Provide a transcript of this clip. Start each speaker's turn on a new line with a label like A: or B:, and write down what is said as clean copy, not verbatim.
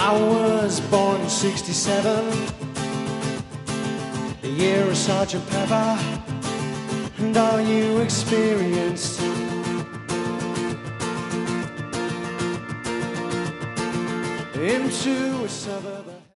A: I was born in '67, the year of Sergeant Pepper. And are you experienced? Into a suburb.